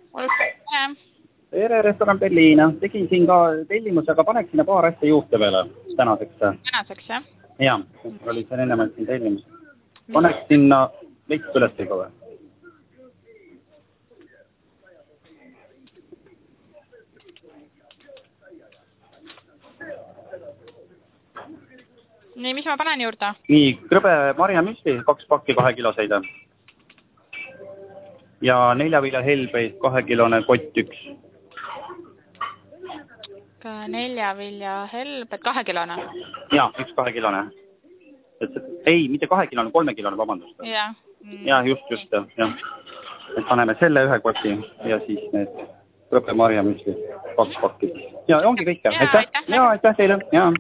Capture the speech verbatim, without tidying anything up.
Tere, restoran Berliina. Tegin siin ka tellimus, aga paneks sinna paar asja juurde veel tänaseks. Tänaseks, jah? Jaa, oli see ennemalt siin tellimus. Paneks sinna veits põlestiga või? Nii, mis ma panen juurde? Nii, krõbe marja müsli, kaks pakki kahe kiloseid. Ja neljavilja helbeid kahekilone kott üks. Ka neljavilja helbed, kahekilone? Jaa, üks kahekilone. Ei, mitte kahekilone, kolmekilone, vabandust. Jah. Jah, just, just. Ja. Et paneme selle ühe koti ja siis need krõbe marja müsli, kaks pakki. Ja ongi kõik. Ja, aitäh. Ja, aitäh teile. Ja.